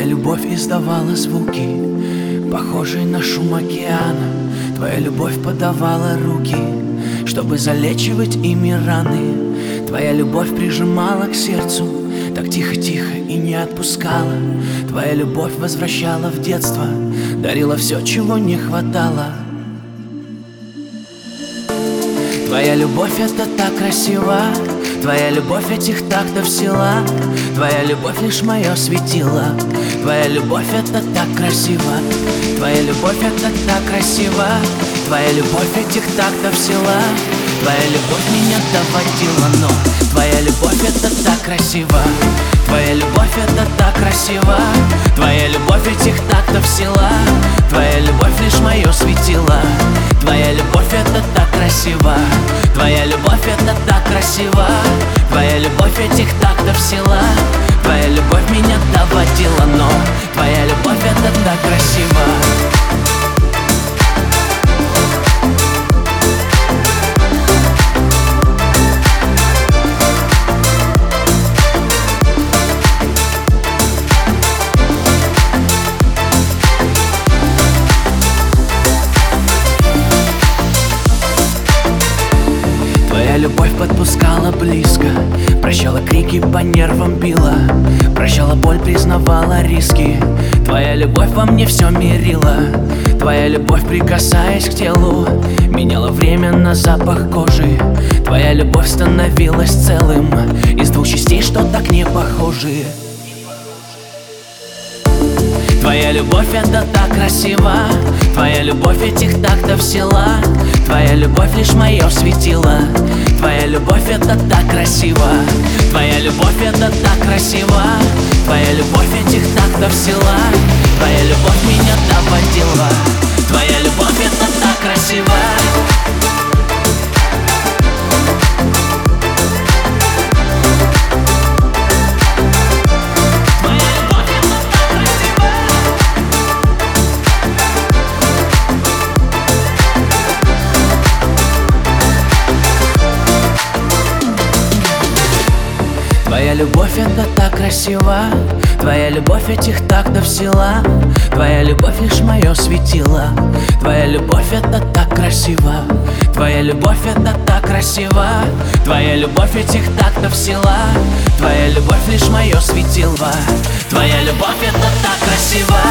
любовь издавала звуки, похожие на шум океана. Твоя любовь подавала руки, чтобы залечивать ими раны. Твоя любовь прижимала к сердцу, так тихо-тихо и не отпускала. Твоя любовь возвращала в детство, дарила все, чего не хватало. Твоя любовь — это так красиво, твоя любовь этих тактов сила. Твоя любовь лишь мое светило, твоя любовь — это так красиво. Твоя любовь — это так красиво, твоя любовь этих тактов сила. Твоя любовь меня доводила, но твоя любовь — это так красиво. Твоя любовь — это так красиво, твоя любовь этих тактов сила. Твоя любовь лишь мое светило, твоя любовь — это так красиво. Твоя любовь — это так красиво, твоя любовь этих тактов сила. Твоя любовь меня доводила, но твоя любовь — это так красиво. Твоя любовь подпускала близко, прощала крики, по нервам била, прощала боль, признавала риски. Твоя любовь во мне все мирила. Твоя любовь, прикасаясь к телу, меняла время на запах кожи. Твоя любовь становилась целым из двух частей, что так не похожи. Твоя любовь — это так красиво, твоя любовь этих тактов сила. Твоя любовь лишь мое светило, твоя любовь — это так красиво. Твоя любовь — это так красиво, твоя любовь этих тактов сила. Твоя любовь меня доводила, твоя любовь — это так красиво. Твоя любовь — это так красиво, твоя любовь этих тактов сила. Твоя любовь лишь мое светило, твоя любовь — это так красиво. Твоя любовь — это так красиво, твоя любовь этих тактов сила. Твоя любовь лишь мое светило, твоя любовь — это так красиво.